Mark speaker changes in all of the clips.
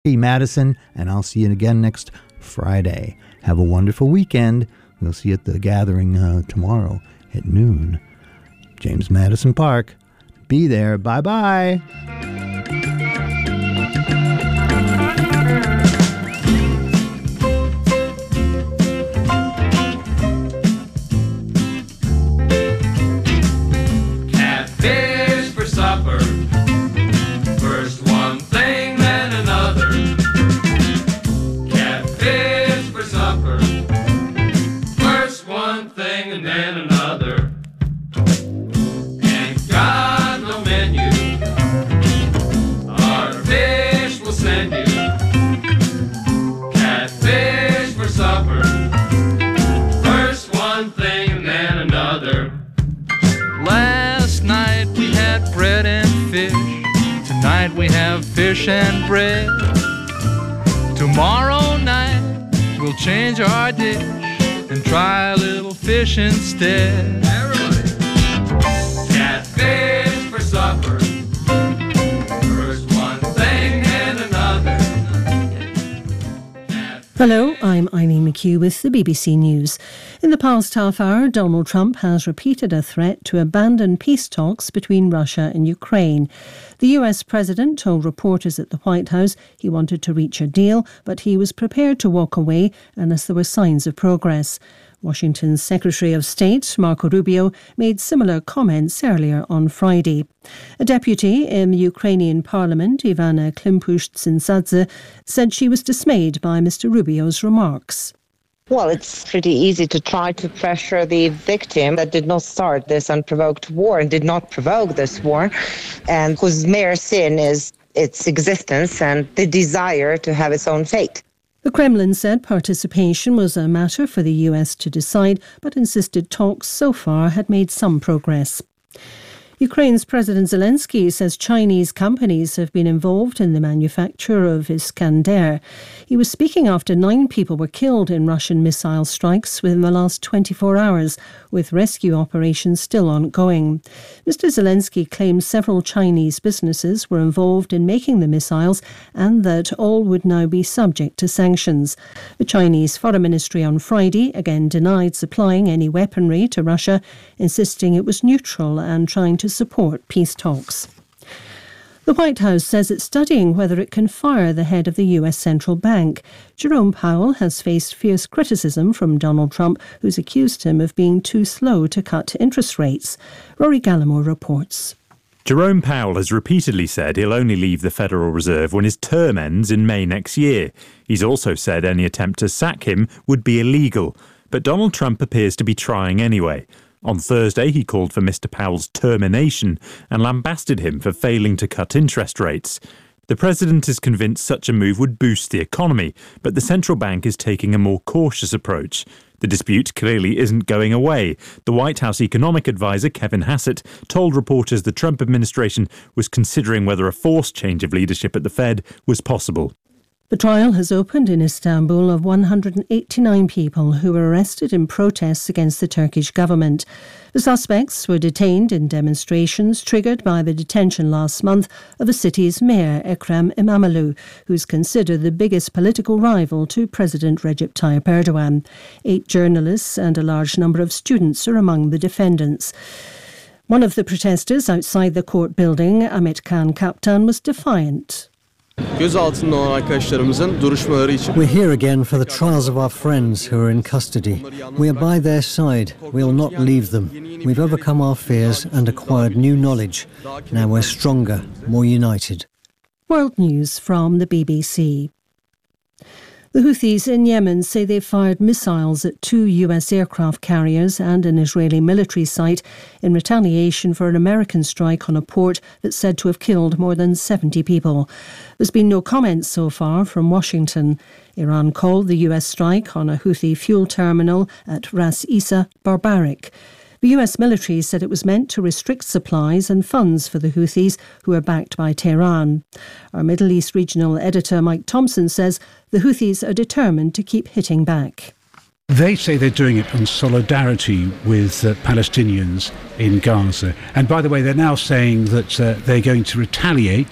Speaker 1: Madison, and I'll see you again next Friday. Have a wonderful weekend. We'll see you at the gathering tomorrow at noon. James Madison Park. Be there. Bye-bye.
Speaker 2: Catfish for supper. First one thing, then another. Catfish for supper. First one thing and then another. Ain't got no menu. Our fish will send you. Catfish for supper. First one thing and then another.
Speaker 3: Last night we had bread and fish. Tonight we have fish and bread. Tomorrow night we'll change our dish and try a little fish instead.
Speaker 2: Everybody. Catfish for supper. First one thing and another.
Speaker 4: Hello, I'm Eileen McHugh with the BBC News. In the past half hour, Donald Trump has repeated a threat to abandon peace talks between Russia and Ukraine. The US president told reporters at the White House he wanted to reach a deal, but he was prepared to walk away unless there were signs of progress. Washington's Secretary of State, Marco Rubio, made similar comments earlier on Friday. A deputy in the Ukrainian parliament, Ivana Klimpush-Tsintsadze, said she was dismayed by Mr. Rubio's remarks.
Speaker 5: Well, it's pretty easy to try to pressure the victim that did not start this unprovoked war and did not provoke this war, and whose mere sin is its existence and the desire to have its own fate.
Speaker 4: The Kremlin said participation was a matter for the US to decide, but insisted talks so far had made some progress. Ukraine's President Zelensky says Chinese companies have been involved in the manufacture of Iskander. He was speaking after 9 people were killed in Russian missile strikes within the last 24 hours, with rescue operations still ongoing. Mr. Zelensky claims several Chinese businesses were involved in making the missiles and that all would now be subject to sanctions. The Chinese Foreign Ministry on Friday again denied supplying any weaponry to Russia, insisting it was neutral and trying to support peace talks. The White House says it's studying whether it can fire the head of the US Central Bank. Jerome Powell has faced fierce criticism from Donald Trump, who's accused him of being too slow to cut interest rates. Rory Gallimore reports.
Speaker 6: Jerome Powell has repeatedly said he'll only leave the Federal Reserve when his term ends in May next year. He's also said any attempt to sack him would be illegal. But Donald Trump appears to be trying anyway. On Thursday, he called for Mr. Powell's termination and lambasted him for failing to cut interest rates. The president is convinced such a move would boost the economy, but the central bank is taking a more cautious approach. The dispute clearly isn't going away. The White House economic advisor, Kevin Hassett, told reporters the Trump administration was considering whether a forced change of leadership at the Fed was possible.
Speaker 4: The trial has opened in Istanbul of 189 people who were arrested in protests against the Turkish government. The suspects were detained in demonstrations triggered by the detention last month of the city's mayor, Ekrem İmamoğlu, who's considered the biggest political rival to President Recep Tayyip Erdogan. 8 journalists and a large number of students are among the defendants. One of the protesters outside the court building, Ahmet Kan Kaptan, was defiant.
Speaker 7: We're
Speaker 8: here again for the trials of our friends who are in custody. We are by their side. We'll not leave them. We've overcome our fears and acquired new knowledge. Now we're stronger, more united.
Speaker 4: World News from the BBC. The Houthis in Yemen say they fired missiles at 2 US aircraft carriers and an Israeli military site in retaliation for an American strike on a port that's said to have killed more than 70 people. There's been no comments so far from Washington. Iran called the US strike on a Houthi fuel terminal at Ras Isa barbaric. The US military said it was meant to restrict supplies and funds for the Houthis, who are backed by Tehran. Our Middle East regional editor Mike Thompson says the Houthis are determined to keep hitting back.
Speaker 9: They say they're doing it in solidarity with Palestinians in Gaza. And by the way, they're now saying that they're going to retaliate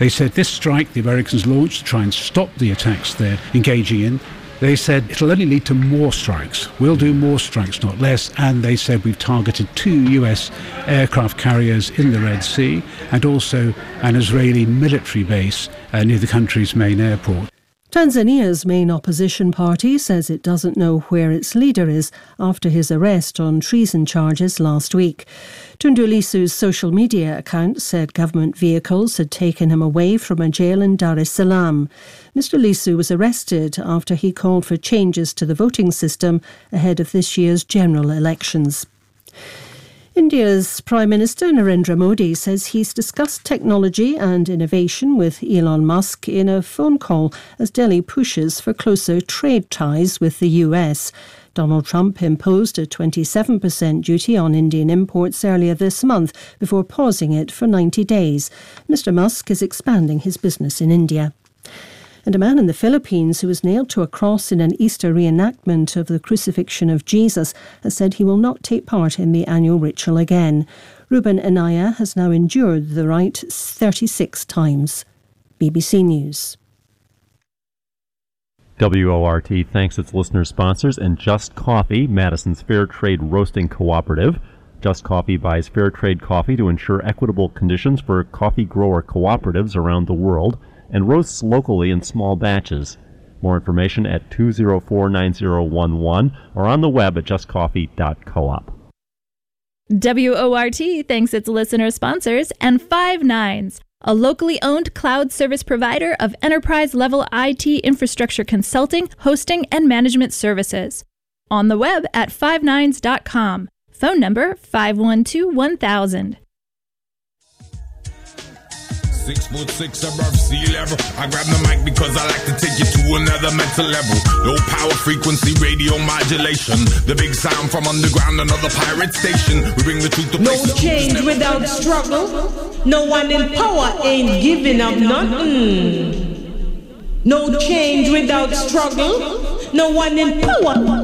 Speaker 9: They said this strike the Americans launched to try and stop the attacks they're engaging in, they said it'll only lead to more strikes. We'll do more strikes, not less. And they said we've targeted 2 US aircraft carriers in the Red Sea and also an Israeli military base near the country's main airport.
Speaker 4: Tanzania's main opposition party says it doesn't know where its leader is after his arrest on treason charges last week. Tundu Lissu's social media account said government vehicles had taken him away from a jail in Dar es Salaam. Mr. Lissu was arrested after he called for changes to the voting system ahead of this year's general elections. India's Prime Minister Narendra Modi says he's discussed technology and innovation with Elon Musk in a phone call as Delhi pushes for closer trade ties with the US. Donald Trump imposed a 27% duty on Indian imports earlier this month before pausing it for 90 days. Mr. Musk is expanding his business in India. And a man in the Philippines who was nailed to a cross in an Easter reenactment of the crucifixion of Jesus has said he will not take part in the annual ritual again. Ruben Anaya has now endured the rite 36 times. BBC News.
Speaker 7: WORT thanks its listener sponsors and Just Coffee, Madison's Fair Trade Roasting Cooperative. Just Coffee buys fair trade coffee to ensure equitable conditions for coffee grower cooperatives around the world and roasts locally in small batches. More information at 204-9011 or on the web at justcoffee.coop.
Speaker 10: WORT thanks its listener sponsors and Five Nines, a locally owned cloud service provider of enterprise-level IT infrastructure consulting, hosting, and management services. On the web at fivenines.com. Phone number 512-1000.
Speaker 11: 6'6" above sea level. I grab the mic because I like to take you to another mental level. Low power frequency radio modulation. The big sound from underground, another pirate station. We bring the truth to places.
Speaker 12: No change without struggle. No one in power ain't giving up nothing. No change without struggle. No one in power.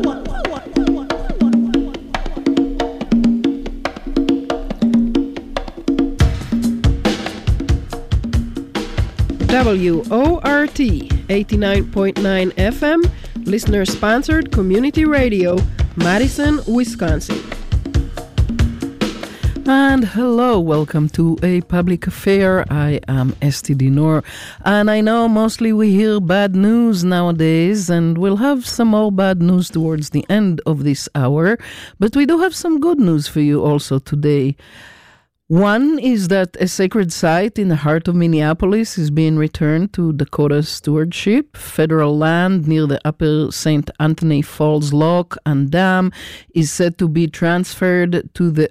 Speaker 13: WORT 89.9 FM, listener-sponsored community radio, Madison, Wisconsin. And hello, welcome to A Public Affair. I am Esti Dinor, and I know mostly we hear bad news nowadays, and we'll have some more bad news towards the end of this hour, but we do have some good news for you also today. One is that a sacred site in the heart of Minneapolis is being returned to Dakota stewardship. Federal land near the Upper St. Anthony Falls Lock and Dam is said to be transferred to the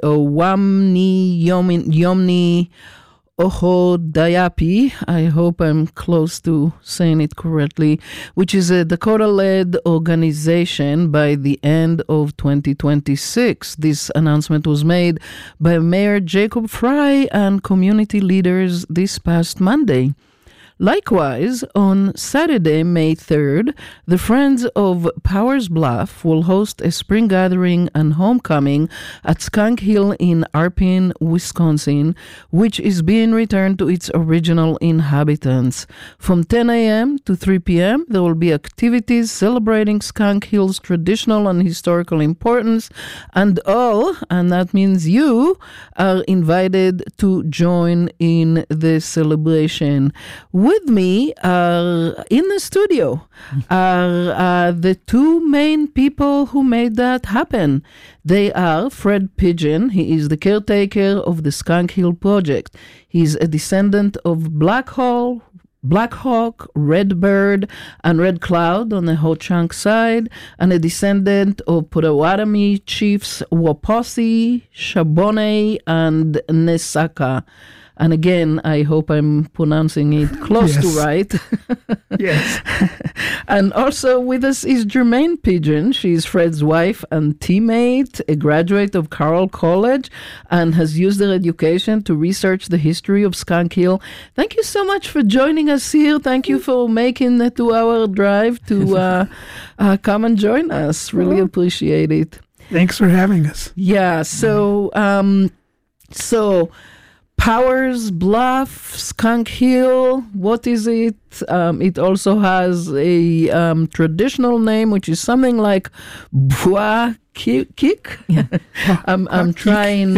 Speaker 13: Yomni Ohodayapi, I hope I'm close to saying it correctly, which is a Dakota-led organization by the end of 2026. This announcement was made by Mayor Jacob Fry and community leaders this past Monday. Likewise, on Saturday, May 3rd, the Friends of Powers Bluff will host a spring gathering and homecoming at Skunk Hill in Arpin, Wisconsin, which is being returned to its original inhabitants. From 10 a.m. to 3 p.m., there will be activities celebrating Skunk Hill's traditional and historical importance, and all, and that means you, are invited to join in the celebration. With me in the studio are the two main people who made that happen. They are Fred Pigeon. He is the caretaker of the Skunk Hill Project. He's a descendant of Black Hawk, Redbird, and Red Cloud on the Ho-Chunk side, and a descendant of Potawatomi chiefs Waposi, Shabone, and Nesaka. And again, I hope I'm pronouncing it close to right.
Speaker 14: Yes.
Speaker 13: And also with us is Jermaine Pigeon. She's Fred's wife and teammate, a graduate of Carroll College, and has used her education to research the history of Skunk Hill. Thank you so much for joining us here. Thank you for making the 2-hour drive to come and join us. Really appreciate it.
Speaker 14: Thanks for having us.
Speaker 13: Yeah, so Powers Bluff, Skunk Hill, what is it? It also has a traditional name, which is something like Bois Kik.
Speaker 14: Yeah.
Speaker 13: I'm trying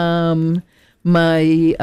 Speaker 13: my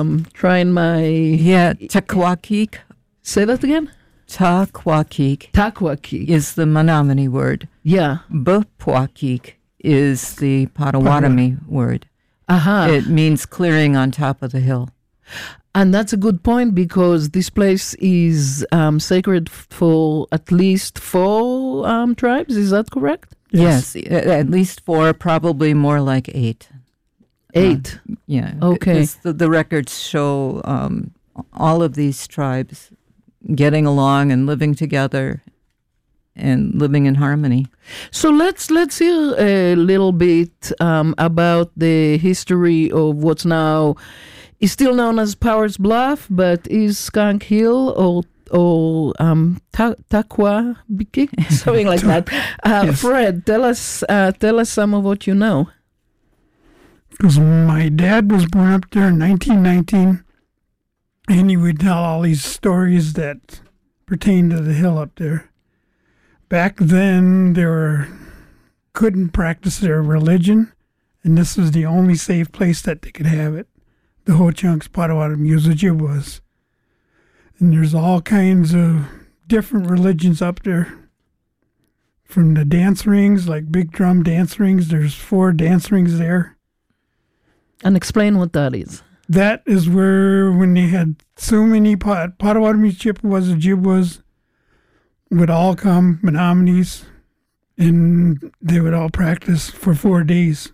Speaker 14: Taquakik.
Speaker 13: Say that again.
Speaker 14: Taquakik.
Speaker 13: Taquakik
Speaker 14: is the Menominee word.
Speaker 13: Yeah.
Speaker 14: Bupwakik is the Potawatomi word.
Speaker 13: Uh-huh.
Speaker 14: It means clearing on top of the hill.
Speaker 13: And that's a good point because this place is sacred for at least 4 tribes. Is that correct?
Speaker 14: Yes, at least 4, probably more like 8.
Speaker 13: 8?
Speaker 14: Yeah.
Speaker 13: Okay.
Speaker 14: The records show all of these tribes getting along and living together and living in harmony.
Speaker 13: So let's hear a little bit about the history of what's now is still known as Powers Bluff, but is Skunk Hill or Taquakik, something like that.
Speaker 15: Yes.
Speaker 13: Fred, tell us some of what you know.
Speaker 15: Because my dad was born up there in 1919, and he would tell all these stories that pertain to the hill up there. Back then, they couldn't practice their religion, and this was the only safe place that they could have it. The Ho-Chunks, Potawatomi, Ojibwas. And there's all kinds of different religions up there. From the dance rings, like big drum dance rings, there's 4 dance rings there.
Speaker 13: And explain what that is.
Speaker 15: That is where, when they had so many Potawatomi, Chippewas, Ojibwas, would all come, Menominees, and they would all practice for 4 days.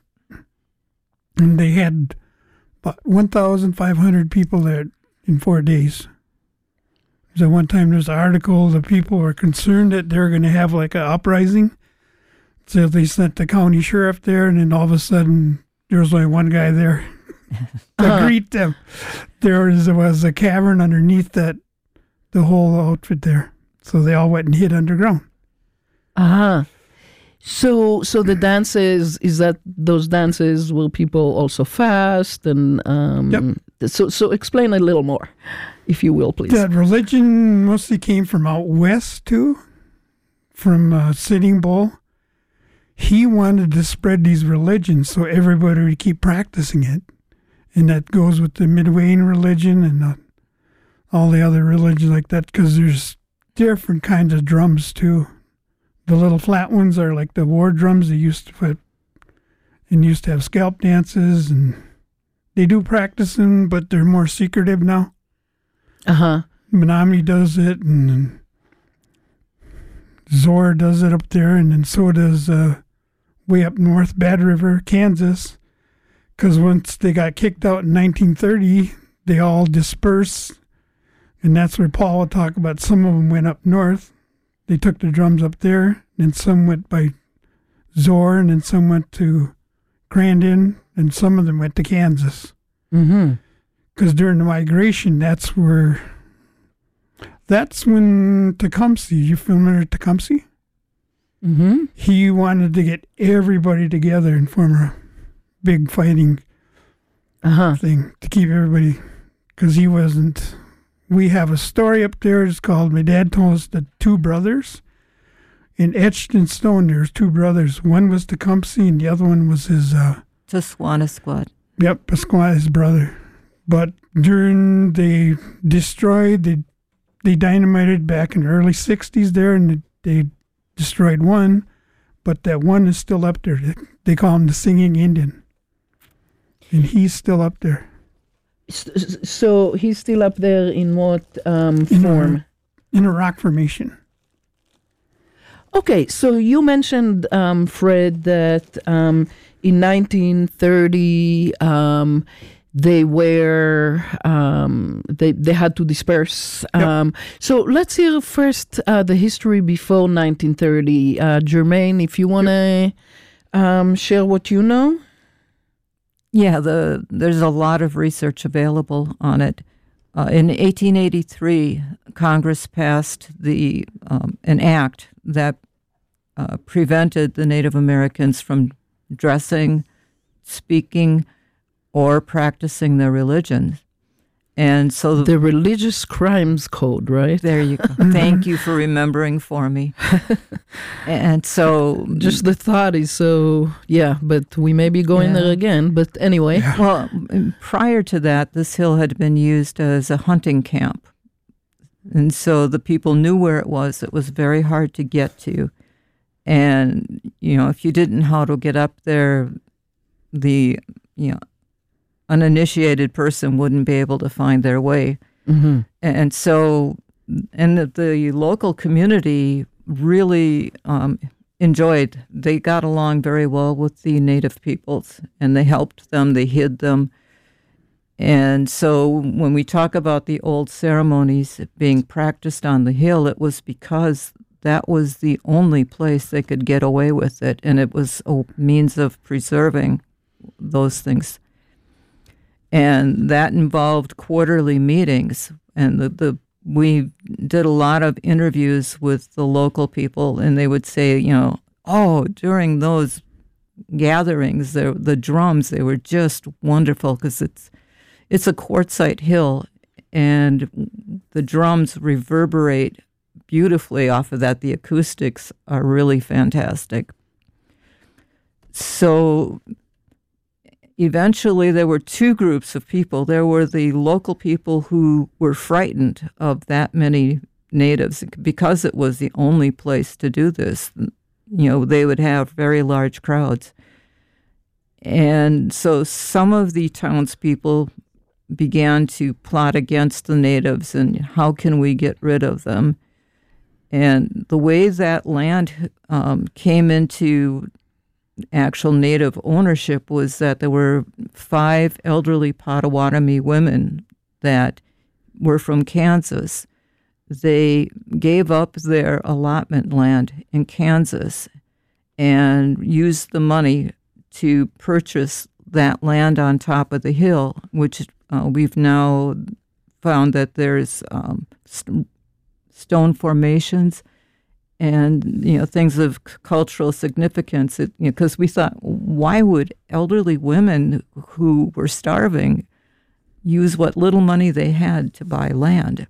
Speaker 15: And they had about 1,500 people there in 4 days. So one time there's an article, the people were concerned that they were going to have like an uprising. So they sent the county sheriff there, and then all of a sudden there was only one guy there to greet them. There was a cavern underneath the whole outfit there. So they all went and hid underground.
Speaker 13: Uh-huh. So the dances, is that those dances where people also fast? And
Speaker 15: Yep.
Speaker 13: So explain a little more, if you will, please.
Speaker 15: That religion mostly came from out west, too, from Sitting Bull. He wanted to spread these religions so everybody would keep practicing it. And that goes with the Midwayne religion and all the other religions like that, because there's different kinds of drums, too. The little flat ones are like the war drums they used to put, and used to have scalp dances, and they do practice them, but they're more secretive now.
Speaker 13: Uh-huh.
Speaker 15: Menominee does it, and Zor does it up there, and then so does way up north, Bad River, Kansas, because once they got kicked out in 1930, they all dispersed, and that's where Paul will talk about some of them went up north. They took the drums up there, and some went by Zor, and then some went to Crandon, and some of them went to Kansas.
Speaker 13: Mm-hmm.
Speaker 15: Because during the migration, that's when Tecumseh, you familiar with Tecumseh?
Speaker 13: Mm-hmm.
Speaker 15: He wanted to get everybody together and form a big fighting thing to keep everybody, because he wasn't. We have a story up there. It's called, my dad told us, the 2 brothers. And etched in stone, there's 2 brothers. One was Tecumseh, and the other one was his...
Speaker 14: Tasquanasquat.
Speaker 15: Yep, Pasquale, his brother. But during they destroyed, they dynamited back in the early 60s there, and they destroyed one. But that one is still up there. They call him the Singing Indian. And he's still up there.
Speaker 13: So he's still up there in what form?
Speaker 15: In a rock formation.
Speaker 13: Okay, so you mentioned, Fred, that in 1930 they were they had to disperse.
Speaker 15: Yep.
Speaker 13: So let's hear first the history before 1930. Jermaine, if you want to share what you know.
Speaker 14: Yeah, there's a lot of research available on it. In 1883, Congress passed an act that prevented the Native Americans from dressing, speaking, or practicing their religion. And so
Speaker 13: the Religious Crimes Code, right?
Speaker 14: There you go. Thank you for remembering for me. And so
Speaker 13: just the thought is so, but we may be going there again. But anyway.
Speaker 14: Yeah. Well, prior to that, this hill had been used as a hunting camp. And so the people knew where it was. It was very hard to get to. And, if you didn't know how to get up there, the, uninitiated person wouldn't be able to find their way.
Speaker 13: Mm-hmm.
Speaker 14: And so, and the local community really they got along very well with the native peoples, and they helped them, they hid them. And so when we talk about the old ceremonies being practiced on the hill, it was because that was the only place they could get away with it, and it was a means of preserving those things. And that involved quarterly meetings, and we did a lot of interviews with the local people, and they would say, during those gatherings, the drums, they were just wonderful because it's a quartzite hill, and the drums reverberate beautifully off of that. The acoustics are really fantastic. So eventually there were two groups of people. There were the local people who were frightened of that many natives because it was the only place to do this. They would have very large crowds. And so some of the townspeople began to plot against the natives and how can we get rid of them. And the way that land came into actual native ownership was that there were 5 elderly Potawatomi women that were from Kansas. They gave up their allotment land in Kansas and used the money to purchase that land on top of the hill, which we've now found that there's stone formations and things of cultural significance. Because we thought, why would elderly women who were starving use what little money they had to buy land?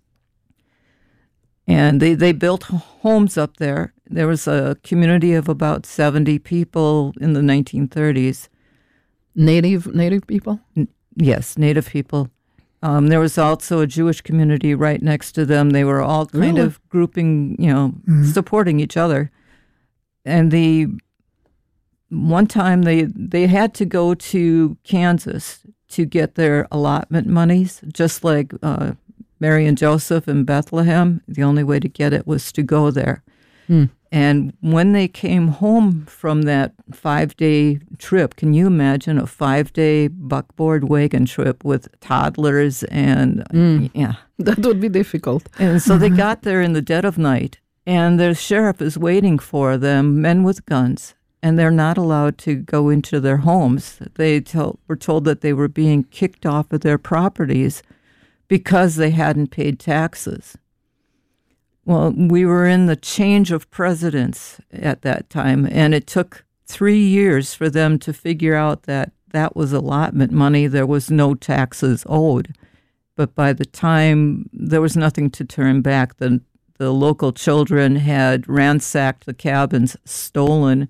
Speaker 14: And they built homes up there. There was a community of about 70 people in the 1930s.
Speaker 13: Native people?
Speaker 14: Yes, Native people. There was also a Jewish community right next to them. They were all kind of grouping, supporting each other. And one time they had to go to Kansas to get their allotment monies, just like Mary and Joseph in Bethlehem. The only way to get it was to go there. And when they came home from that 5-day trip, can you imagine a 5-day buckboard wagon trip with toddlers and
Speaker 13: that would be difficult.
Speaker 14: And so they got there in the dead of night, and the sheriff is waiting for them, men with guns, and they're not allowed to go into their homes. They were told that they were being kicked off of their properties because they hadn't paid taxes. Well, we were in the change of presidents at that time, and it took 3 years for them to figure out that that was allotment money. There was no taxes owed. But by the time there was nothing to turn back, the local children had ransacked the cabins, stolen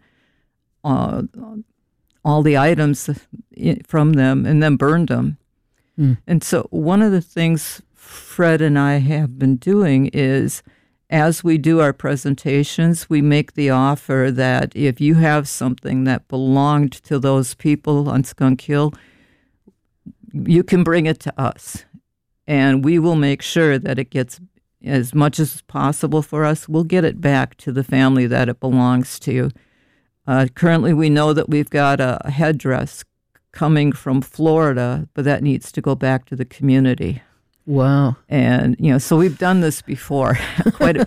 Speaker 14: all the items from them, and then burned them. And so one of the things Fred and I have been doing is, as we do our presentations, we make the offer that if you have something that belonged to those people on Skunk Hill, you can bring it to us. And we will make sure that it gets as much as possible for us. We'll get it back to the family that it belongs to. Currently, we know that we've got a headdress coming from Florida, but that needs to go back to the community.
Speaker 13: Wow.
Speaker 14: And, so we've done this before. But,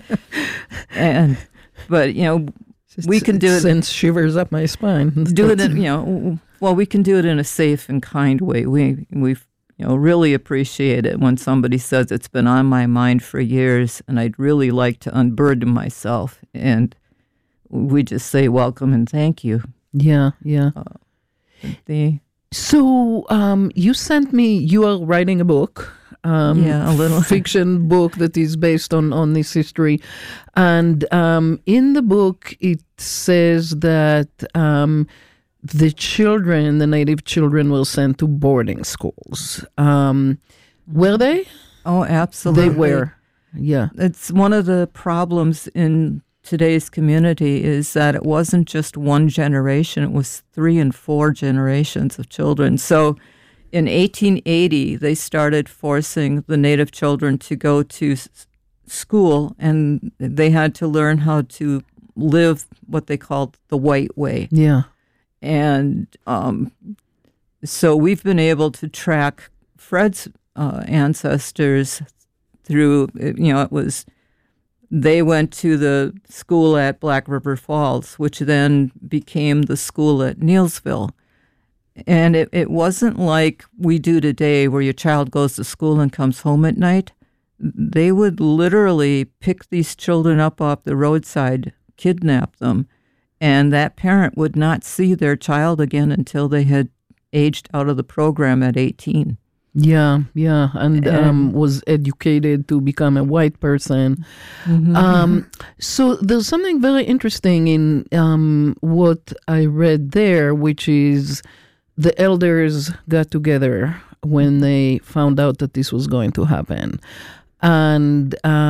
Speaker 14: we can do it.
Speaker 13: Sends shivers up my spine.
Speaker 14: Do it in, we can do it in a safe and kind way. We really appreciate it when somebody says it's been on my mind for years and I'd really like to unburden myself. And we just say welcome and thank you.
Speaker 13: Yeah. So you sent me, you are writing a book.
Speaker 14: A little
Speaker 13: fiction book that is based on this history. And in the book, it says that the children, the Native children, were sent to boarding schools. Were they?
Speaker 14: Oh, absolutely.
Speaker 13: They were, yeah.
Speaker 14: It's one of the problems in today's community is that it wasn't just one generation, it was 3 and 4 generations of children. So in 1880, they started forcing the Native children to go to school, and they had to learn how to live what they called the white way.
Speaker 13: Yeah.
Speaker 14: And so we've been able to track Fred's ancestors through, it was, they went to the school at Black River Falls, which then became the school at Neilsville. And it wasn't like we do today where your child goes to school and comes home at night. They would literally pick these children up off the roadside, kidnap them, and that parent would not see their child again until they had aged out of the program at 18.
Speaker 13: Yeah, and was educated to become a white person.
Speaker 14: Mm-hmm.
Speaker 13: So there's something very interesting in what I read there, which is the elders got together when they found out that this was going to happen, and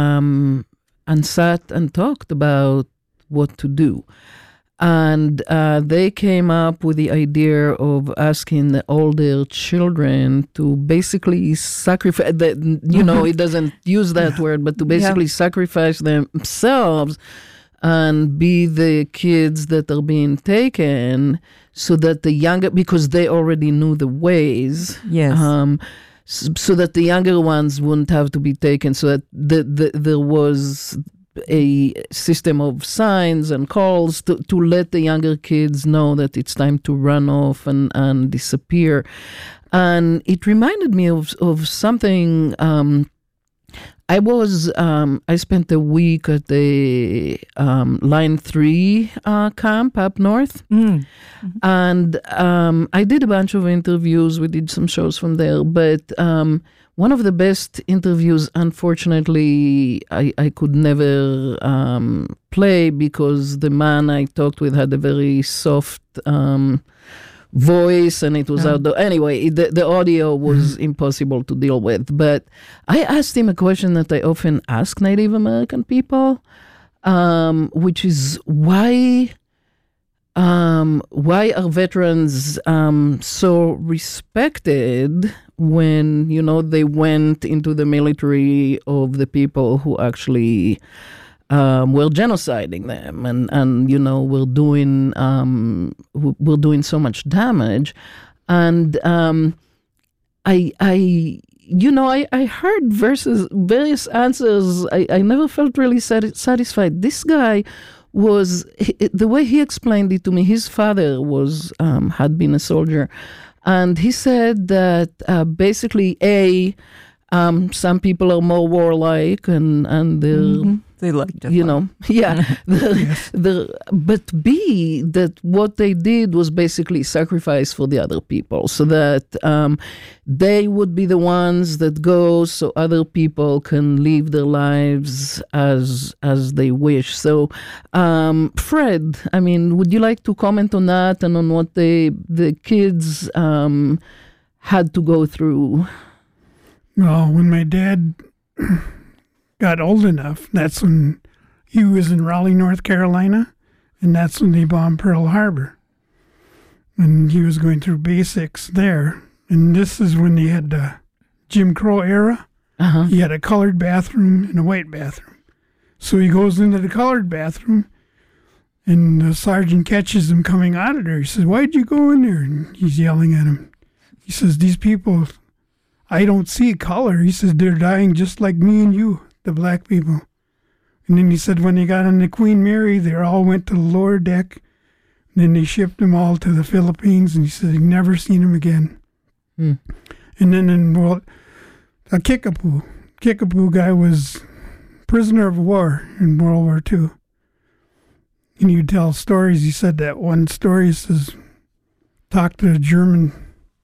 Speaker 13: sat and talked about what to do. And they came up with the idea of asking the older children to basically sacrifice, it doesn't use that word, but to basically sacrifice themselves and be the kids that are being taken so that the younger, because they already knew the ways.
Speaker 14: Yes.
Speaker 13: So that the younger ones wouldn't have to be taken, so that there was a system of signs and calls to let the younger kids know that it's time to run off and disappear. And it reminded me of something. I spent a week at the Line 3 camp up north. And I did a bunch of interviews. We did some shows from there. But one of the best interviews, unfortunately, I could never play because the man I talked with had a very soft voice, and it was outdoor. Anyway, the audio was impossible to deal with. But I asked him a question that I often ask Native American people, which is why are veterans so respected when they went into the military of the people who actually were genociding them and were doing so much damage. And I heard various answers. I never felt really satisfied. This guy was, the way he explained it to me, his father had been a soldier, and he said that basically some people are more warlike and they're
Speaker 14: they like to
Speaker 13: but B, that what they did was basically sacrifice for the other people, so that they would be the ones that go so other people can live their lives as they wish. So Fred, would you like to comment on that and on what the kids had to go through?
Speaker 15: Well, when my dad got old enough, that's when he was in Raleigh, North Carolina, and that's when they bombed Pearl Harbor. And he was going through basics there. And this is when they had the Jim Crow era. He had a colored bathroom and a white bathroom. So he goes into the colored bathroom, and the sergeant catches him coming out of there. He says, "Why'd you go in there?" And he's yelling at him. He says, "These people, I don't see color." He says, "They're dying just like me and you, the black people." And then he said when they got on the Queen Mary, they all went to the lower deck. And then they shipped them all to the Philippines, and he said he never seen them again. And then a Kickapoo guy was prisoner of war in World War II. And he would tell stories. He said that one story, he says, talked to a German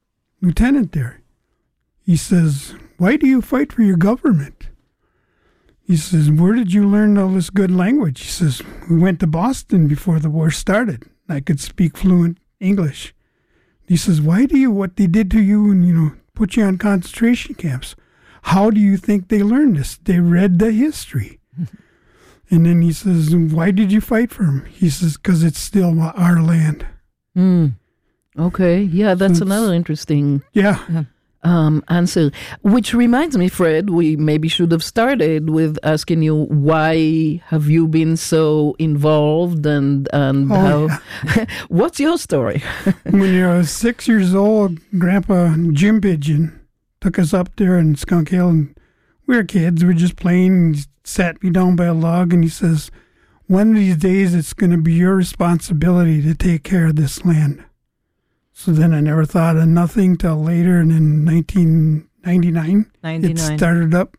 Speaker 15: lieutenant there. He says, "Why do you fight for your government?" He says, "Where did you learn all this good language?" He says, "We went to Boston before the war started. I could speak fluent English." He says, what they did to you and, put you on concentration camps, how do you think they learned this? They read the history. And then he says, "Why did you fight for him?" He says, "Because it's still our land."
Speaker 13: Okay, yeah, that's another interesting answer. Which reminds me, Fred, we maybe should have started with asking you, why have you been so involved and how? Yeah. What's your story?
Speaker 15: When I was 6 years old, Grandpa Jim Pigeon took us up there in Skunk Hill, and we were kids. We were just playing, and he sat me down by a log, and he says, "One of these days, it's going to be your responsibility to take care of this land." So then I never thought of nothing till later, and in 1999, it started up.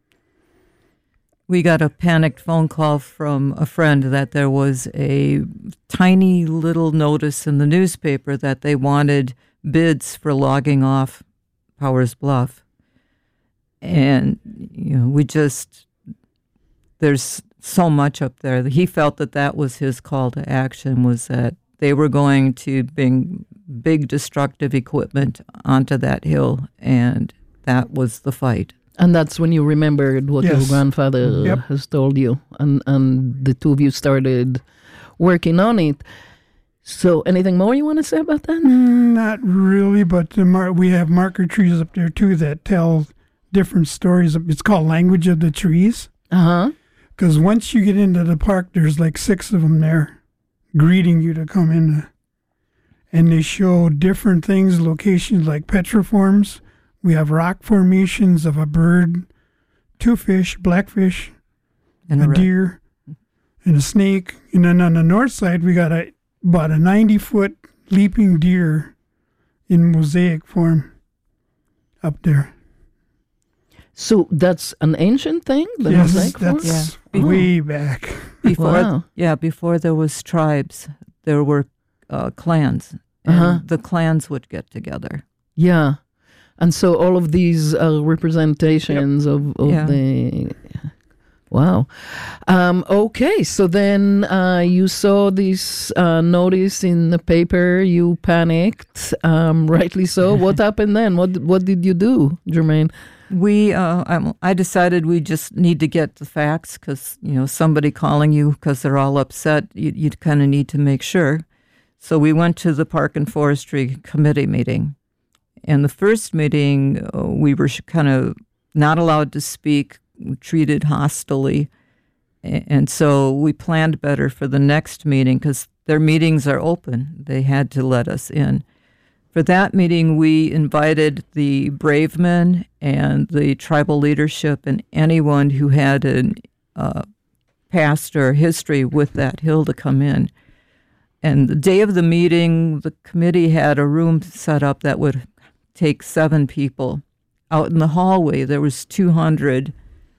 Speaker 14: We got a panicked phone call from a friend that there was a tiny little notice in the newspaper that they wanted bids for logging off Powers Bluff. And, there's so much up there. He felt that was his call to action, was that they were going to bring big destructive equipment onto that hill, and that was the fight.
Speaker 13: And that's when you remembered what your grandfather has told you, and the two of you started working on it. So anything more you want to say about that?
Speaker 15: Not really, but we have marker trees up there too that tell different stories. It's called Language of the Trees. Because once you get into the park, there's like 6 of them there greeting you to come in. And they show different things, locations like petroforms. We have rock formations of a bird, 2 fish, blackfish, and a deer, and a snake. And then on the north side, we got about a 90-foot leaping deer in mosaic form up there.
Speaker 13: So that's an ancient thing?
Speaker 15: Yes, that's way back.
Speaker 14: Before there was tribes, there were clans, and the clans would get together.
Speaker 13: Yeah. And so all of these representations of the... Wow. Okay, so then you saw this notice in the paper, you panicked, rightly so. What happened then? What did you do, Jermaine?
Speaker 14: I decided we just need to get the facts, because, somebody calling you because they're all upset, you kind of need to make sure. So we went to the Park and Forestry Committee meeting. And the first meeting, we were kind of not allowed to speak, treated hostilely. And so we planned better for the next meeting, because their meetings are open. They had to let us in. For that meeting, we invited the brave men and the tribal leadership and anyone who had a past or history with that hill to come in. And the day of the meeting, the committee had a room set up that would take 7 people. Out in the hallway, there was 200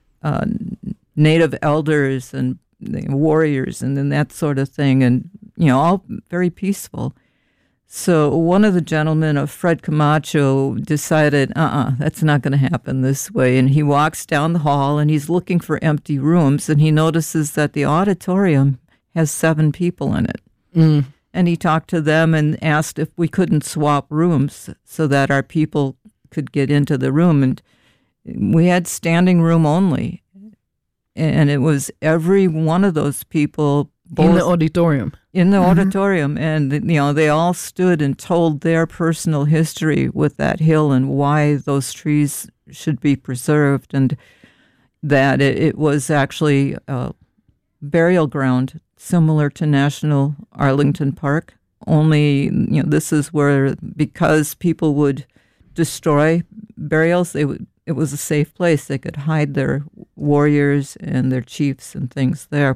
Speaker 14: native elders and warriors and then that sort of thing, and, all very peaceful. So one of the gentlemen, Fred Camacho, decided, that's not going to happen this way. And he walks down the hall, and he's looking for empty rooms, and he notices that the auditorium has 7 people in it. And he talked to them and asked if we couldn't swap rooms so that our people could get into the room. And we had standing room only. And it was every one of those people...
Speaker 13: in the auditorium.
Speaker 14: In the auditorium. And, they all stood and told their personal history with that hill and why those trees should be preserved, and that it was actually a burial ground similar to National Arlington Park. Only, this is where, because people would destroy burials, it was a safe place. They could hide their warriors and their chiefs and things there.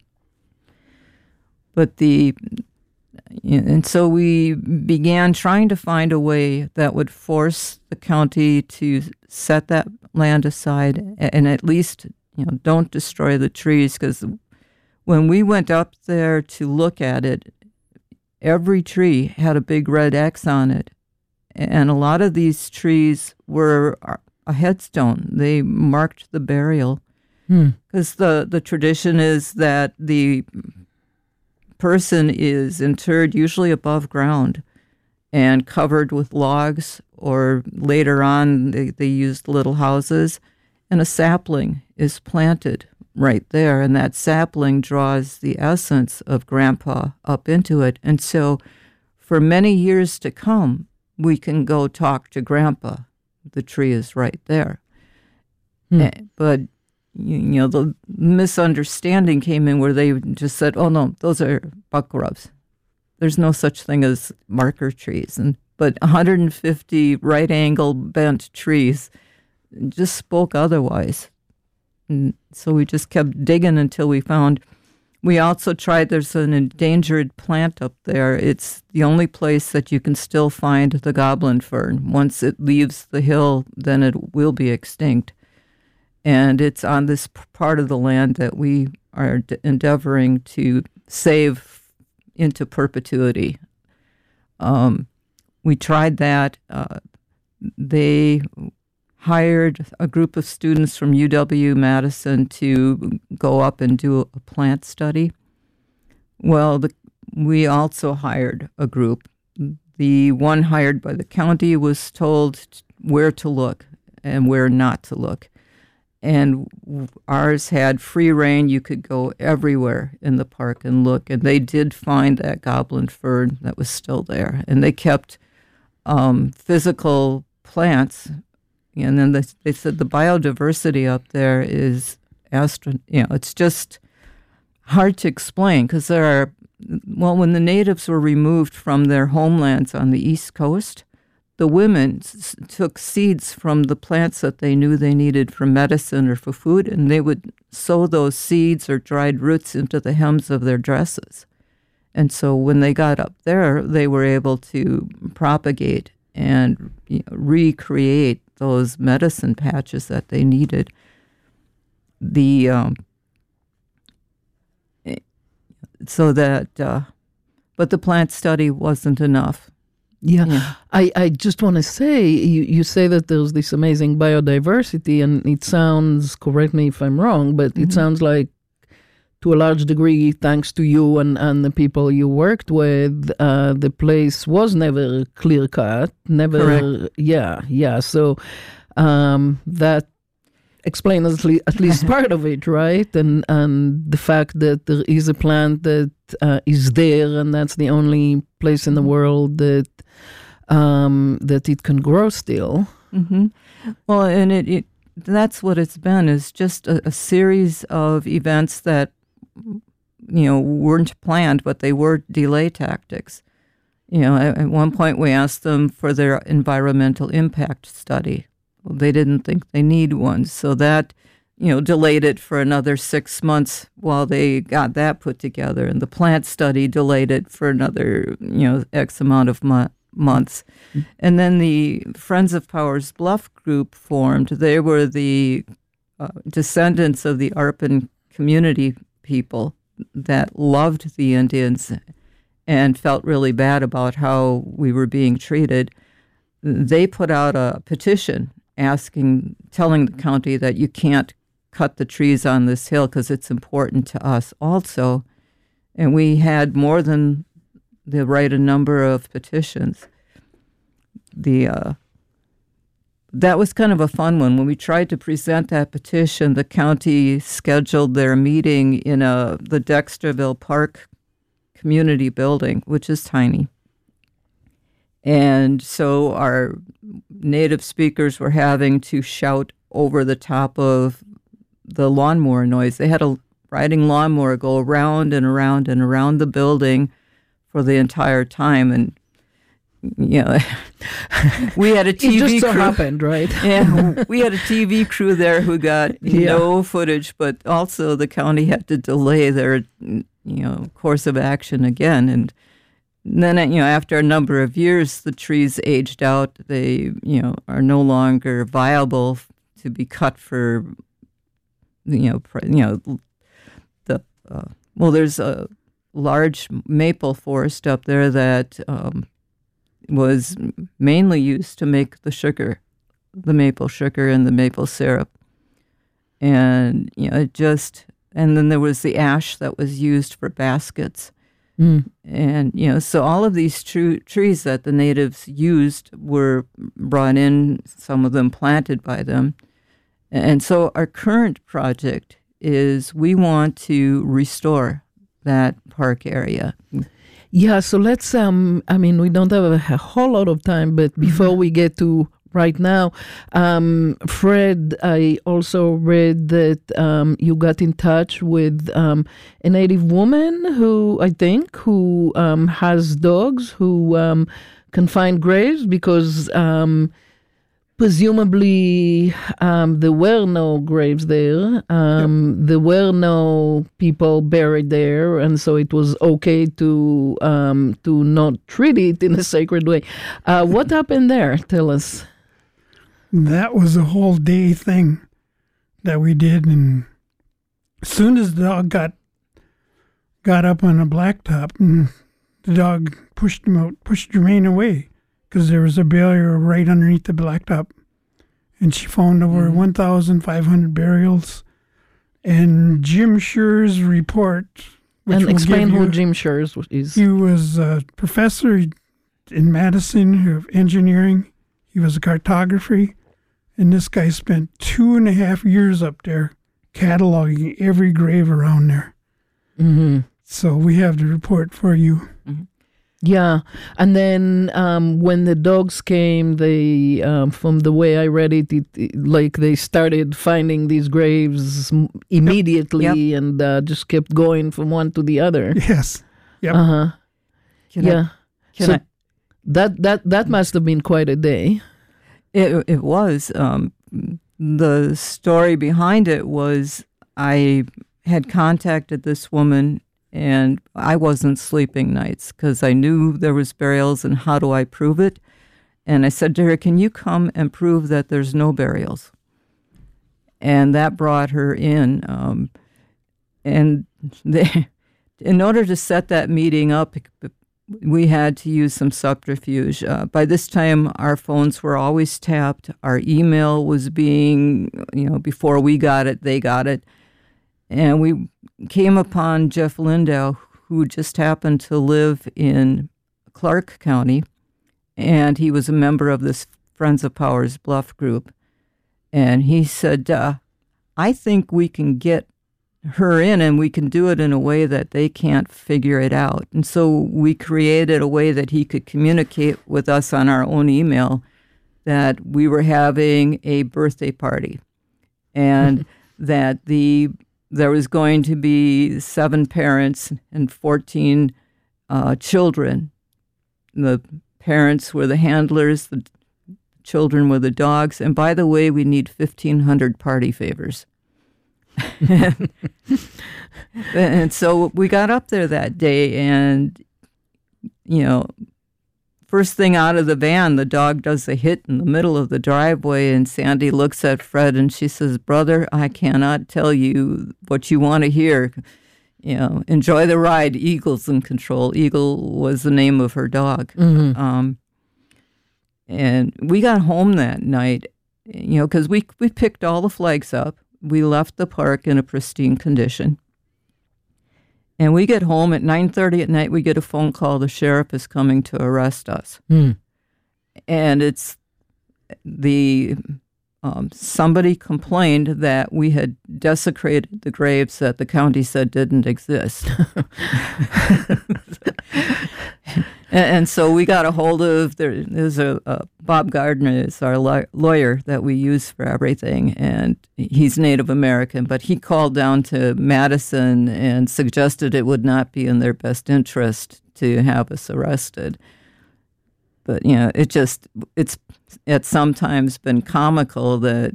Speaker 14: But and so we began trying to find a way that would force the county to set that land aside and at least, don't destroy the trees. Because when we went up there to look at it, every tree had a big red X on it. And a lot of these trees were a headstone. They marked the burial. Because the tradition is that the person is interred usually above ground and covered with logs, or later on they used little houses, and a sapling is planted right there, and that sapling draws the essence of Grandpa up into it. And so for many years to come, we can go talk to Grandpa. The tree is right there. But the misunderstanding came in where they just said, oh, no, those are buckrubs. There's no such thing as marker trees. But 150 right-angle bent trees just spoke otherwise. And so we just kept digging until we found. We also tried, there's an endangered plant up there. It's the only place that you can still find the goblin fern. Once it leaves the hill, then it will be extinct. And it's on this part of the land that we are endeavoring to save into perpetuity. We tried that. They hired a group of students from UW-Madison to go up and do a plant study. Well, we also hired a group. The one hired by the county was told where to look and where not to look. And ours had free reign. You could go everywhere in the park and look. And they did find that goblin fern that was still there. And they kept physical plants. And then they said the biodiversity up there is, it's just hard to explain because when the natives were removed from their homelands on the East Coast, the women took seeds from the plants that they knew they needed for medicine or for food, and they would sow those seeds or dried roots into the hems of their dresses. And so when they got up there, they were able to propagate and recreate those medicine patches that they needed. But the plant study wasn't enough.
Speaker 13: Yeah. I just want to say, you say that there's this amazing biodiversity, and it sounds, correct me if I'm wrong, but it sounds like to a large degree, thanks to you and the people you worked with, the place was never clear-cut, never. Correct. Yeah. So that explains at least part of it, right? And the fact that there is a plant that is there, and that's the only place in the world that it can grow still.
Speaker 14: Mm-hmm. Well, and that's what it's been, is just a series of events that weren't planned, but they were delay tactics. At one point we asked them for their environmental impact study. Well, they didn't think they need one, so that delayed it for another 6 months while they got that put together, and the plant study delayed it for another X amount of months. And then the Friends of Powers Bluff group formed. They were the descendants of the Arpin community people that loved the Indians and felt really bad about how we were being treated. They put out a petition telling the county that you can't cut the trees on this hill because it's important to us also. And we had more than the right number of petitions. That was kind of a fun one. When we tried to present that petition, the county scheduled their meeting in the Dexterville Park community building, which is tiny. And so our native speakers were having to shout over the top of the lawnmower noise. They had a riding lawnmower go around and around and around the building for the entire time. And we had a TV
Speaker 13: it just so
Speaker 14: crew.
Speaker 13: Happened, right?
Speaker 14: Yeah, we had a TV crew there who got no footage, but also the county had to delay their course of action again. And then after a number of years, the trees aged out. They are no longer viable to be cut for there's a large maple forest up there that was mainly used to make the sugar, the maple sugar and the maple syrup. And, and then there was the ash that was used for baskets. And, so all of these trees that the natives used were brought in, some of them planted by them. And so our current project is we want to restore that park area.
Speaker 13: Yeah, so let's, we don't have a whole lot of time, but before we get to right now, Fred, I also read that you got in touch with a Native woman who has dogs who can find graves because presumably there were no graves there. There were no people buried there, and so it was okay to not treat it in a sacred way. What happened there? Tell us.
Speaker 15: That was a whole day thing that we did, and as soon as the dog got up on a blacktop, and the dog pushed Jermaine away because there was a barrier right underneath the blacktop, and she found over 1,500 burials. And Jim Schur's report,
Speaker 13: and explain who Jim Schur is.
Speaker 15: He was a professor in Madison of engineering. He was a cartography, and this guy spent 2.5 years up there cataloging every grave around there.
Speaker 13: Mm-hmm.
Speaker 15: So we have the report for you.
Speaker 13: Mm-hmm. Yeah, and then when the dogs came, they, from the way I read it, they started finding these graves immediately. Yep. And just kept going from one to the other.
Speaker 15: Yes. Yep.
Speaker 13: So that must have been quite a day.
Speaker 14: It was. The story behind it was I had contacted this woman, and I wasn't sleeping nights because I knew there was burials, and how do I prove it? And I said to her, can you come and prove that there's no burials? And that brought her in. In order to set that meeting up, we had to use some subterfuge. By this time, our phones were always tapped. Our email was being, before we got it, they got it. And we came upon Jeff Lindau, who just happened to live in Clark County, and he was a member of this Friends of Powers Bluff group. And he said, I think we can get her in, and we can do it in a way that they can't figure it out. And so we created a way that he could communicate with us on our own email that we were having a birthday party, and that there was going to be 7 parents and 14 children. The parents were the handlers, the children were the dogs, and by the way, we need 1,500 party favors. And so we got up there that day, and first thing out of the van, the dog does a hit in the middle of the driveway, and Sandy looks at Fred and she says, brother, I cannot tell you what you want to hear. Enjoy the ride. Eagle's in control. Eagle was the name of her dog.
Speaker 13: Mm-hmm.
Speaker 14: And we got home that night, because we picked all the flags up. We left the park in a pristine condition. And we get home at 9:30 at night. We get a phone call. The sheriff is coming to arrest us.
Speaker 13: Mm.
Speaker 14: And it's somebody complained that we had desecrated the graves that the county said didn't exist. And so we got a hold of, there's a Bob Gardner is our lawyer that we use for everything, and he's Native American, but he called down to Madison and suggested it would not be in their best interest to have us arrested. But, it's sometimes been comical that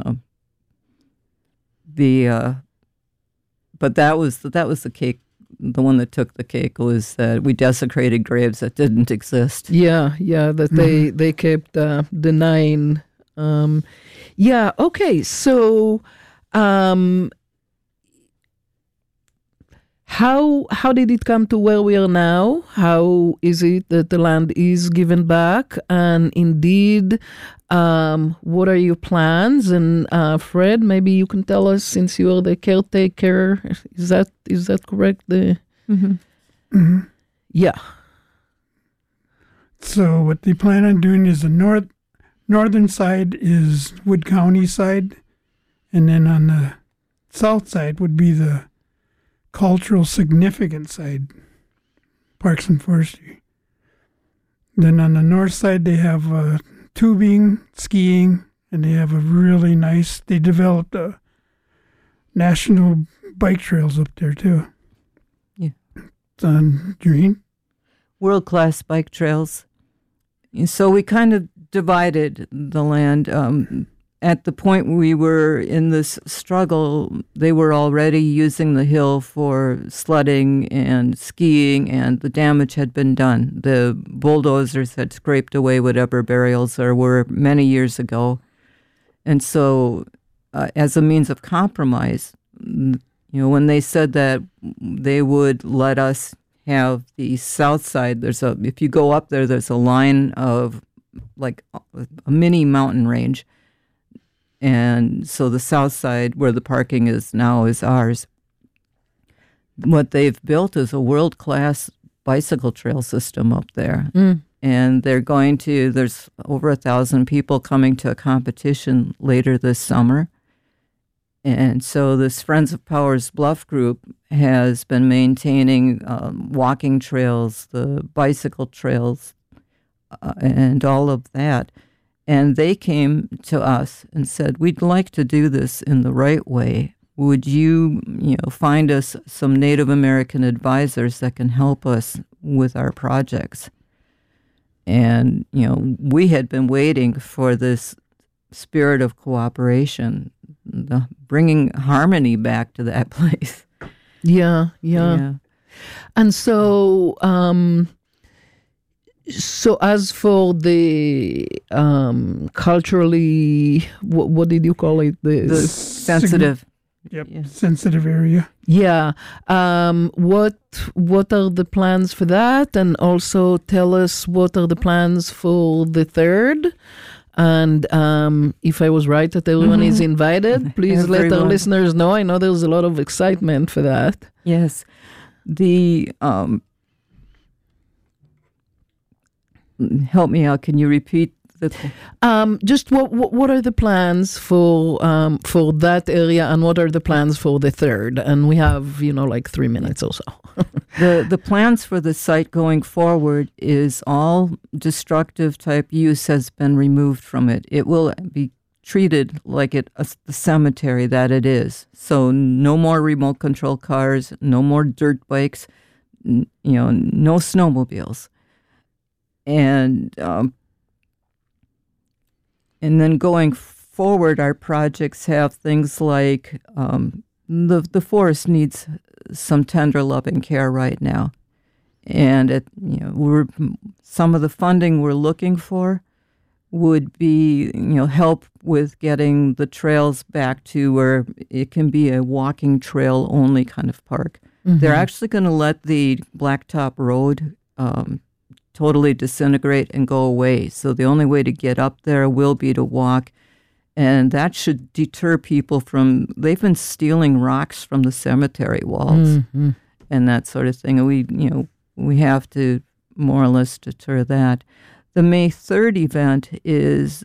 Speaker 14: but that was the cake. The one that took the cake was that we desecrated graves that didn't exist.
Speaker 13: Yeah, that they kept denying. Okay, so How did it come to where we are now? How is it that the land is given back? And indeed, what are your plans? And Fred, maybe you can tell us, since you are the caretaker. Is that correct? Yeah.
Speaker 15: So what they plan on doing is the northern side is Wood County side, and then on the south side would be the cultural significant side, Parks and Forestry. Then on the north side they have tubing, skiing, and they have they developed national bike trails up there too.
Speaker 14: Yeah.
Speaker 15: Green.
Speaker 14: World-class bike trails. So we kind of divided the land. At the point we were in this struggle, they were already using the hill for sledding and skiing, and the damage had been done. The bulldozers had scraped away whatever burials there were many years ago. And so as a means of compromise, when they said that they would let us have the south side, if you go up there, there's a line of like a mini mountain range. And so the south side, where the parking is now, is ours. What they've built is a world-class bicycle trail system up there. And there's over 1,000 people coming to a competition later this summer. And so this Friends of Powers Bluff group has been maintaining walking trails, the bicycle trails, and all of that. And they came to us and said, we'd like to do this in the right way. Would you, find us some Native American advisors that can help us with our projects? And, we had been waiting for this spirit of cooperation, bringing harmony back to that place.
Speaker 13: Yeah. And so, so as for the culturally, what did you call it?
Speaker 14: The sensitive.
Speaker 15: Sensitive area.
Speaker 13: Yeah. What are the plans for that? And also tell us what are the plans for the third? And if I was right that everyone is invited, please let our listeners know. I know there's a lot of excitement for that.
Speaker 14: Yes. The help me out. Can you repeat the?
Speaker 13: Just what are the plans for that area, and what are the plans for the third? And we have like 3 minutes or so.
Speaker 14: The plans for the site going forward is all destructive type use has been removed from it. It will be treated like the cemetery that it is. So no more remote control cars, no more dirt bikes, no snowmobiles. And then going forward, our projects have things like the forest needs some tender loving care right now, and some of the funding we're looking for would be help with getting the trails back to where it can be a walking trail only kind of park. Mm-hmm. They're actually going to let the Blacktop Road totally disintegrate and go away. So the only way to get up there will be to walk. And that should deter people from, they've been stealing rocks from the cemetery walls and that sort of thing. And we have to more or less deter that. The May 3rd event is,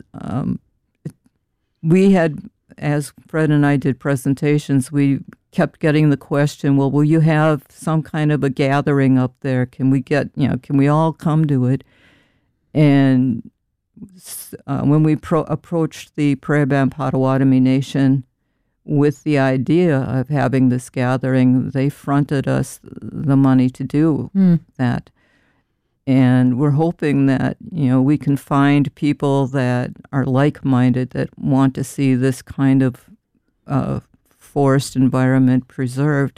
Speaker 14: we had, as Fred and I did presentations, we kept getting the question, well, will you have some kind of a gathering up there? Can we all come to it? And when we approached the Prairie Band Potawatomi Nation with the idea of having this gathering, they fronted us the money to do that. And we're hoping that, we can find people that are like-minded, that want to see this kind of forest environment preserved.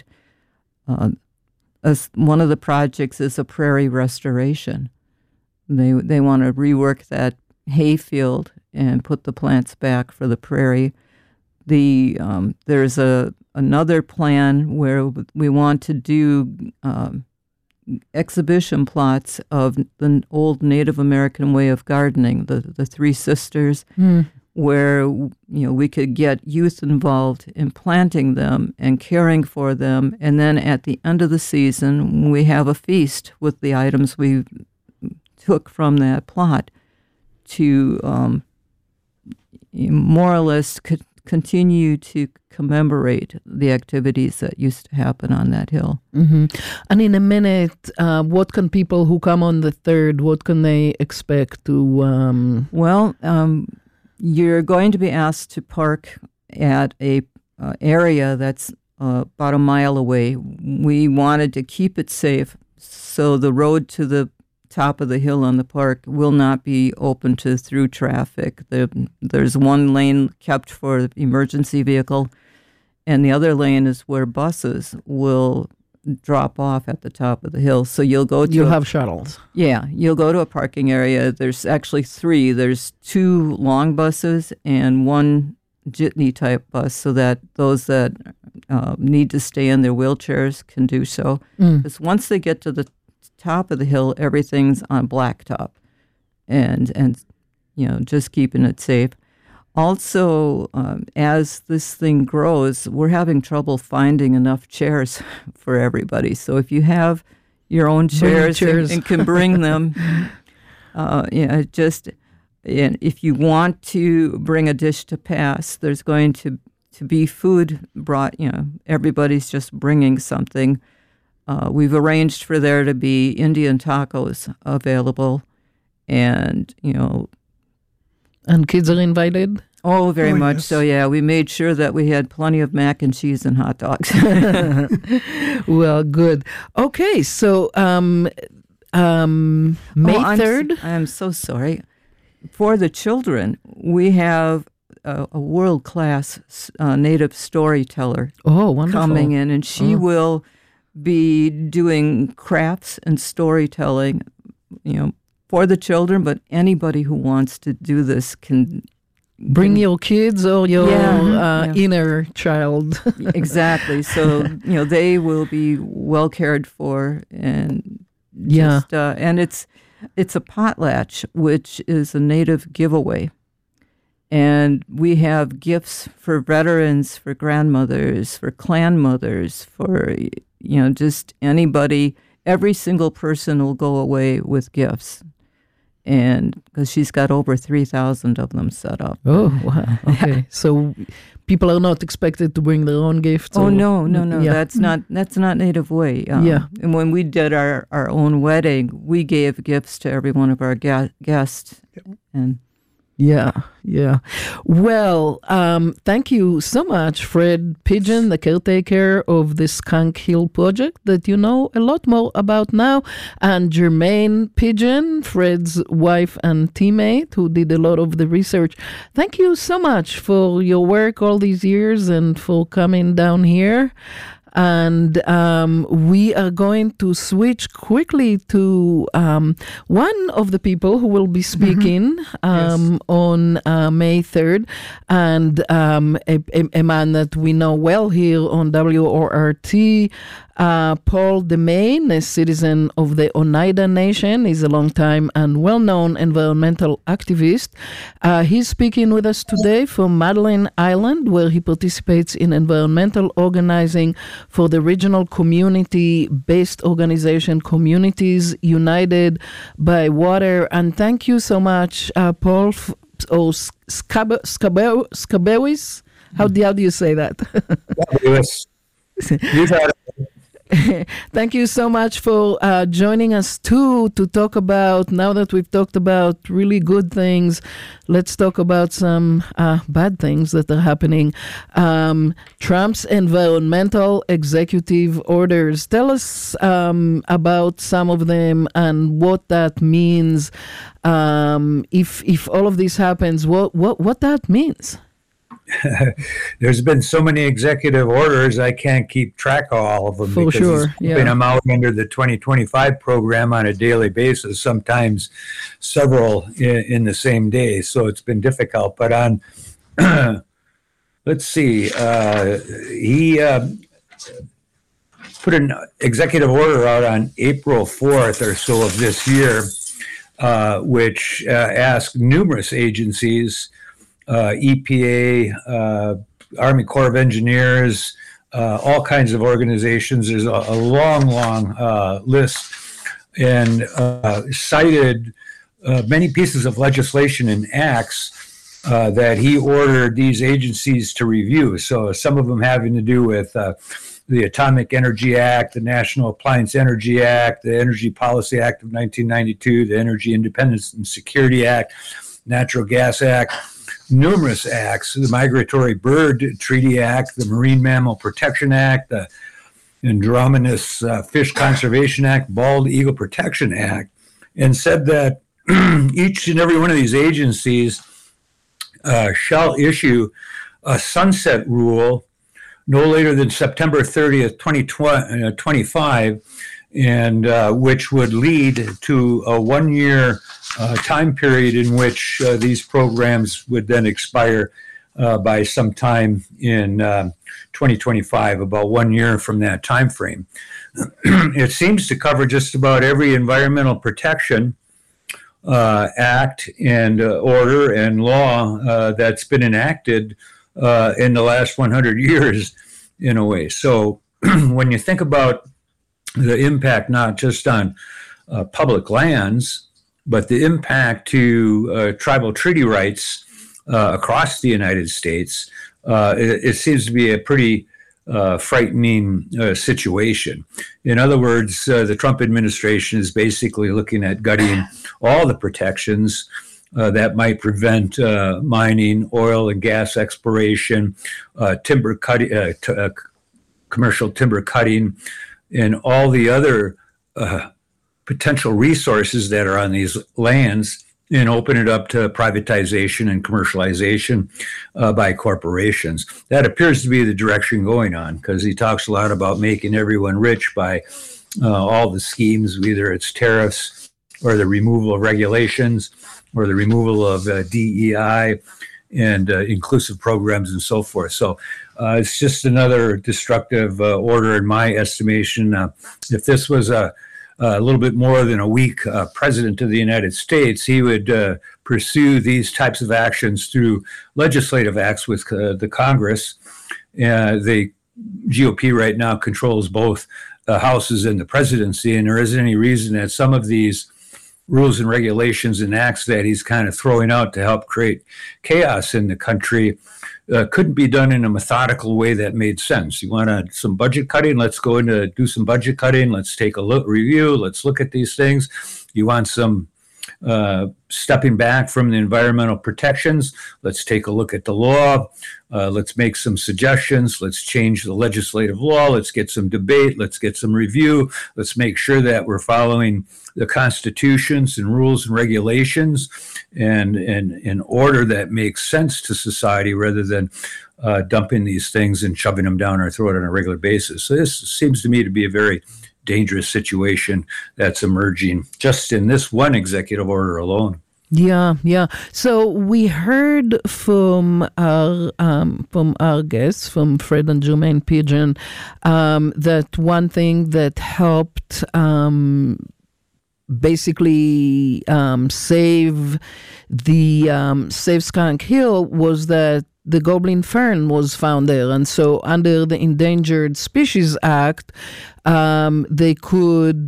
Speaker 14: As one of the projects is a prairie restoration. They want to rework that hayfield and put the plants back for the prairie. There's another plan where we want to do exhibition plots of the old Native American way of gardening, the Three Sisters, where we could get youth involved in planting them and caring for them, and then at the end of the season we have a feast with the items we took from that plot to more or less continue to commemorate the activities that used to happen on that hill.
Speaker 13: Mm-hmm. And in a minute, what can people who come on the 3rd, what can they expect to...
Speaker 14: You're going to be asked to park at a area that's about a mile away. We wanted to keep it safe, so the road to the top of the hill on the park will not be open to through traffic. There's one lane kept for emergency vehicle, and the other lane is where buses will drop off at the top of the hill. So you'll
Speaker 13: have shuttles.
Speaker 14: Yeah, you'll go to a parking area. There's actually 3. There's 2 long buses and 1 jitney type bus, so that those that need to stay in their wheelchairs can do so. Because once they get to the top of the hill, everything's on blacktop, and just keeping it safe. Also, as this thing grows, we're having trouble finding enough chairs for everybody. So if you have your own chairs. And can bring them, and if you want to bring a dish to pass, there's going to be food brought. Everybody's just bringing something. We've arranged for there to be Indian tacos available, and
Speaker 13: And kids are invited?
Speaker 14: Oh, very much so, yeah. We made sure that we had plenty of mac and cheese and hot dogs.
Speaker 13: Well, good. Okay, so May 3rd?
Speaker 14: I'm so sorry. For the children, we have a world-class native storyteller coming in, and she will be doing crafts and storytelling, for the children, but anybody who wants to do this can
Speaker 13: bring your kids or your inner child.
Speaker 14: Exactly. So they will be well cared for, and and it's a potlatch, which is a native giveaway, and we have gifts for veterans, for grandmothers, for clan mothers, for just anybody. Every single person will go away with gifts. And because she's got over 3,000 of them set up.
Speaker 13: Oh, wow. Okay. So people are not expected to bring their own gifts?
Speaker 14: Oh, no. Yeah. That's not Native way. And when we did our own wedding, we gave gifts to every one of our guests.
Speaker 13: Yep.
Speaker 14: And
Speaker 13: Yeah. Well, thank you so much, Fred Pigeon, the caretaker of the Skunk Hill project that you know a lot more about now, and Jermaine Pigeon, Fred's wife and teammate, who did a lot of the research. Thank you so much for your work all these years and for coming down here. And we are going to switch quickly to one of the people who will be speaking on May 3rd, and a man that we know well here on WORT, Paul DeMain, a citizen of the Oneida Nation, is a long-time and well-known environmental activist. He's speaking with us today from Madeline Island, where he participates in environmental organizing for the regional community-based organization Communities United by Water. And thank you so much, Paul, Scabewis. How do you say that?
Speaker 16: You've had
Speaker 13: Thank you so much for joining us too to talk about, now that we've talked about really good things, let's talk about some bad things that are happening. Trump's environmental executive orders. Tell us about some of them and what that means. If all of this happens, what that means.
Speaker 16: There's been so many executive orders, I can't keep track of all of them.
Speaker 13: For sure,
Speaker 16: I'm out under the 2025 program on a daily basis, sometimes several in the same day. So it's been difficult. But on let's see, he put an executive order out on April 4th or so of this year, which asked numerous agencies, EPA, Army Corps of Engineers, all kinds of organizations. There's a long, long list, and cited many pieces of legislation and acts that he ordered these agencies to review. So some of them having to do with the Atomic Energy Act, the National Appliance Energy Act, the Energy Policy Act of 1992, the Energy Independence and Security Act, Natural Gas Act, numerous acts, the Migratory Bird Treaty Act, the Marine Mammal Protection Act, the Andromedous Fish Conservation Act, Bald Eagle Protection Act, and said that each and every one of these agencies shall issue a sunset rule no later than September 30th, 2025, and which would lead to a one-year time period in which these programs would then expire by some time in 2025, about 1 year from that time frame. It seems to cover just about every environmental protection act and order and law that's been enacted in the last 100 years, in a way. So when you think about the impact, not just on public lands, but the impact to tribal treaty rights across the United States, it seems to be a pretty frightening situation. In other words, the Trump administration is basically looking at gutting all the protections that might prevent mining, oil and gas exploration, timber cutting, commercial timber cutting, and all the other potential resources that are on these lands, and open it up to privatization and commercialization by corporations. That appears to be the direction going on, because he talks a lot about making everyone rich by all the schemes, either it's tariffs or the removal of regulations or the removal of DEI and inclusive programs and so forth. So it's just another destructive order in my estimation. If this was a little bit more than a week president of the United States, he would pursue these types of actions through legislative acts with the Congress. The GOP right now controls both the houses and the presidency, and there isn't any reason that some of these rules and regulations and acts that he's kind of throwing out to help create chaos in the country couldn't be done in a methodical way that made sense. You want some budget cutting? Let's go into do some budget cutting. Let's take a review. Let's look at these things. You want some stepping back from the environmental protections? Let's take a look at the law. Let's make some suggestions. Let's change the legislative law. Let's get some debate. Let's get some review. Let's make sure that we're following the constitutions and rules and regulations and in order that makes sense to society, rather than dumping these things and shoving them down our throat on a regular basis. So this seems to me to be a very dangerous situation that's emerging just in this one executive order alone.
Speaker 13: Yeah. So we heard from our guests, from Fred and Jermaine Pigeon, that one thing that helped basically save Skunk Hill was that the goblin fern was found there, and so under the Endangered Species Act, they could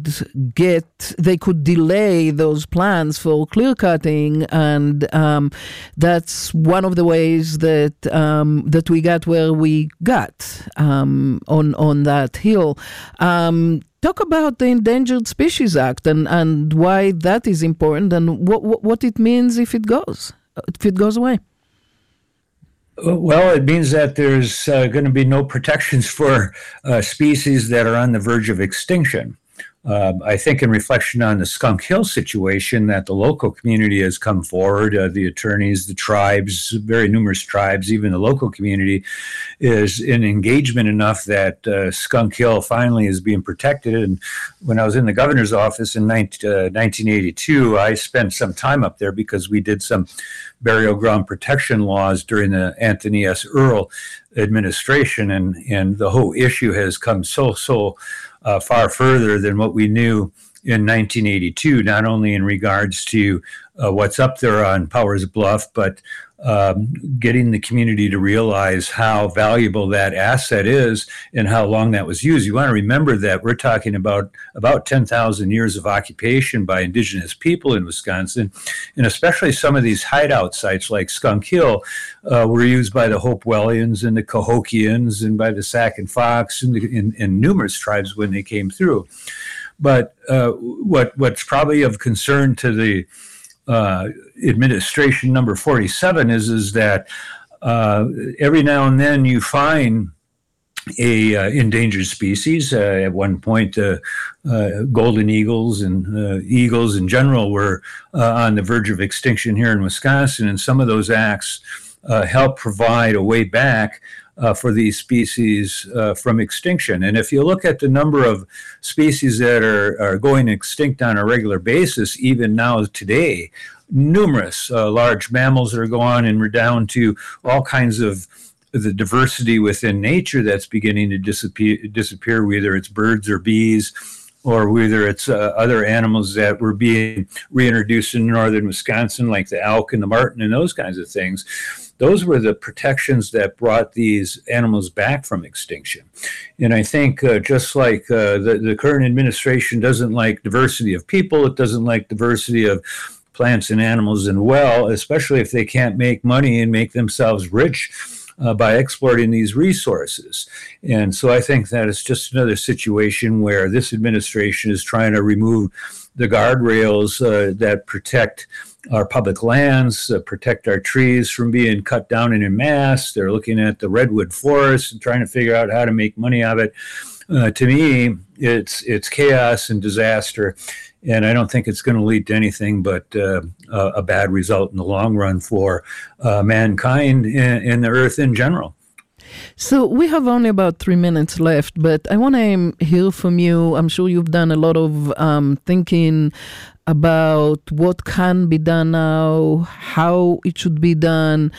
Speaker 13: delay those plans for clear cutting, and that's one of the ways that we got where we got on that hill. Talk about the Endangered Species Act and why that is important, and what it means if it goes away.
Speaker 16: Well, it means that there's going to be no protections for species that are on the verge of extinction. I think in reflection on the Skunk Hill situation that the local community has come forward, the attorneys, the tribes, very numerous tribes, even the local community is in engagement enough that Skunk Hill finally is being protected. And when I was in the governor's office in 1982, I spent some time up there because we did some burial ground protection laws during the Anthony S. Earl administration. And the whole issue has come so far further than what we knew in 1982, not only in regards to what's up there on Powers Bluff, but getting the community to realize how valuable that asset is and how long that was used. You want to remember that we're talking about 10,000 years of occupation by indigenous people in Wisconsin, and especially some of these hideout sites like Skunk Hill were used by the Hopewellians and the Cahokians and by the Sac and Fox and numerous tribes when they came through. But what's probably of concern to the administration number 47 is that every now and then you find a endangered species. At one point, golden eagles and eagles in general were on the verge of extinction here in Wisconsin, and some of those acts help provide a way back for these species from extinction. And if you look at the number of species that are going extinct on a regular basis, even now today, numerous large mammals are gone, and we're down to all kinds of the diversity within nature that's beginning to disappear, whether it's birds or bees, or whether it's other animals that were being reintroduced in northern Wisconsin, like the elk and the marten and those kinds of things. Those were the protections that brought these animals back from extinction. And I think just like the current administration doesn't like diversity of people, it doesn't like diversity of plants and animals, and well, especially if they can't make money and make themselves rich by exporting these resources. And so I think that it's just another situation where this administration is trying to remove the guardrails that protect our public lands, protect our trees from being cut down in mass. They're looking at the redwood forest and trying to figure out how to make money of it. To me, it's chaos and disaster, and I don't think it's going to lead to anything but a bad result in the long run for mankind and the earth in general.
Speaker 13: So we have only about 3 minutes left, but I want to hear from you. I'm sure you've done a lot of thinking about what can be done now, how it should be done.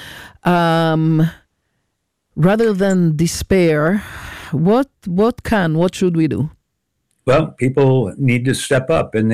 Speaker 13: Rather than despair, what should we do?
Speaker 16: Well, people need to step up, and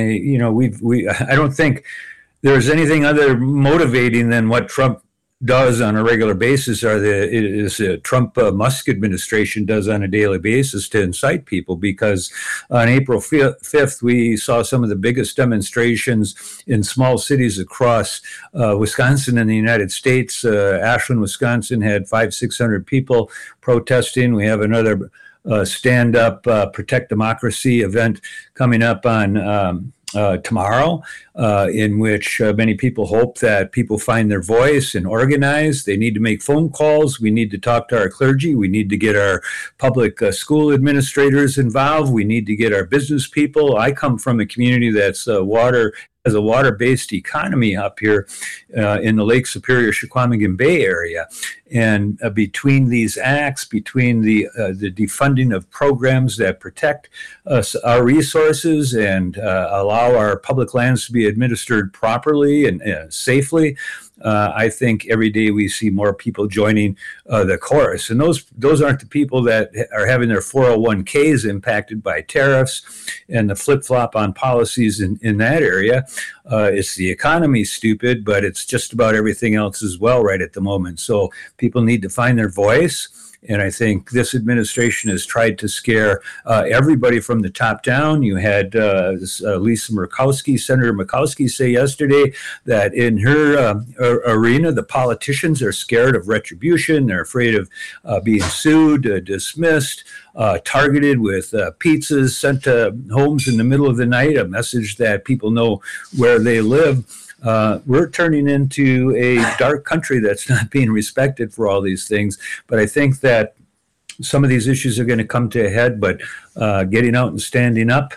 Speaker 16: I don't think there's anything other motivating than what Trump does on a regular basis, or the Trump-Musk administration does on a daily basis to incite people. Because on April 5th, we saw some of the biggest demonstrations in small cities across Wisconsin and the United States. Ashland, Wisconsin had 500-600 people protesting. We have another Stand Up, Protect Democracy event coming up on tomorrow, in which many people hope that people find their voice and organize. They need to make phone calls. We need to talk to our clergy. We need to get our public school administrators involved. We need to get our business people. I come from a community that's has a water-based economy up here in the Lake Superior, Chequamegon Bay area. And between these acts, between the defunding of programs that protect our resources and allow our public lands to be administered properly and safely, I think every day we see more people joining the chorus. And those aren't the people that are having their 401ks impacted by tariffs and the flip-flop on policies in that area. It's the economy, stupid, but it's just about everything else as well right at the moment. So people need to find their voice. And I think this administration has tried to scare everybody from the top down. You had Lisa Murkowski, Senator Murkowski, say yesterday that in her arena, the politicians are scared of retribution. They're afraid of being sued, dismissed, targeted with pizzas sent to homes in the middle of the night, a message that people know where they live. We're turning into a dark country that's not being respected for all these things. But I think that some of these issues are going to come to a head, but getting out and standing up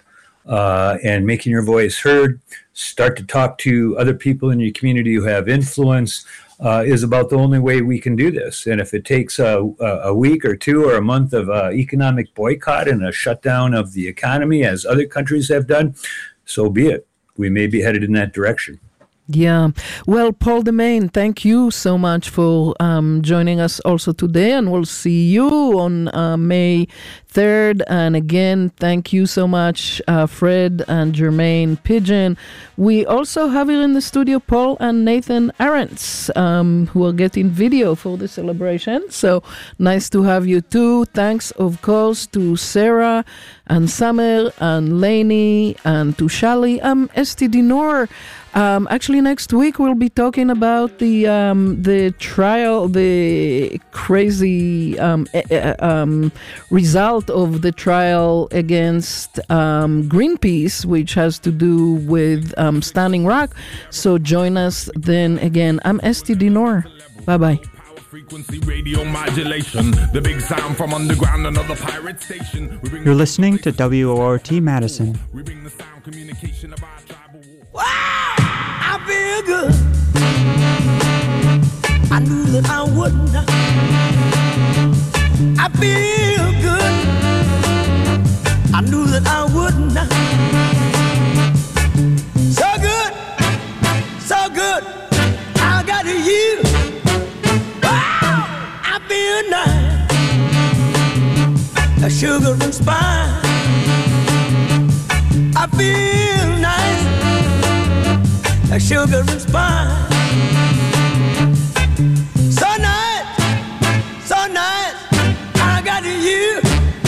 Speaker 16: and making your voice heard. Start to talk to other people in your community who have influence. Is about the only way we can do this. And if it takes a week or two or a month of economic boycott and a shutdown of the economy, as other countries have done, so be it. We may be headed in that direction.
Speaker 13: Yeah. Well, Paul DeMain, thank you so much for joining us also today, and we'll see you on May 3rd. And again, thank you so much, Fred and Jermaine Pigeon. We also have here in the studio Paul and Nathan Arentz, who are getting video for the celebration. So nice to have you too. Thanks, of course, to Sarah and Samer and Lainey and to Shali. I'm Esti Dinor. Actually, next week we'll be talking about the trial, the crazy result of the trial against Greenpeace, which has to do with Standing Rock. So join us then again. I'm Esti Dinor. Bye-bye.
Speaker 11: Frequency radio modulation, the big sound from underground, another pirate station.
Speaker 17: You're listening to WORT Madison.
Speaker 11: We bring the sound communication of our tribal war.
Speaker 18: Wow, I feel good. I knew that I wouldn't. I feel good. I knew that I wouldn't. So good, so good. I got you. I feel nice, a sugar and spice. I feel nice, a sugar and spice. So nice, I got you.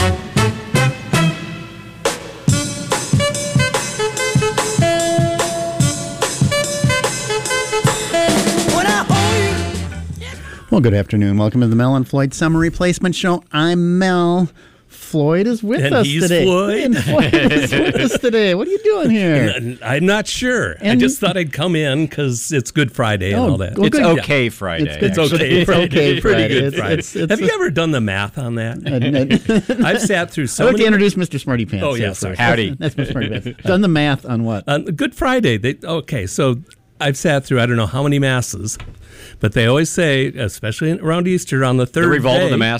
Speaker 18: When I hold you.
Speaker 1: Well, good afternoon. Welcome to the Mel and Floyd Summer Replacement Show. I'm Mel. Floyd is with
Speaker 19: and
Speaker 1: us
Speaker 19: he's
Speaker 1: today.
Speaker 19: Floyd.
Speaker 1: And Floyd is with us today. What are you doing here?
Speaker 19: I'm not sure. I just thought I'd come in because it's Good Friday and all that.
Speaker 17: Well, it's okay Friday.
Speaker 19: It's okay Friday.
Speaker 1: Okay
Speaker 19: Pretty
Speaker 1: Friday.
Speaker 19: good Friday. Have you ever done the math on that? I've sat through so
Speaker 1: I'd like
Speaker 19: many.
Speaker 1: to introduce Mr. Smarty Pants.
Speaker 19: Oh, yeah, sorry.
Speaker 17: Howdy.
Speaker 1: That's Mr. Smarty Pants. Done the math on what?
Speaker 19: On Good Friday. So I've sat through I don't know how many masses, but they always say, especially around Easter, on the third
Speaker 17: The revolt
Speaker 19: day,
Speaker 17: of the masses.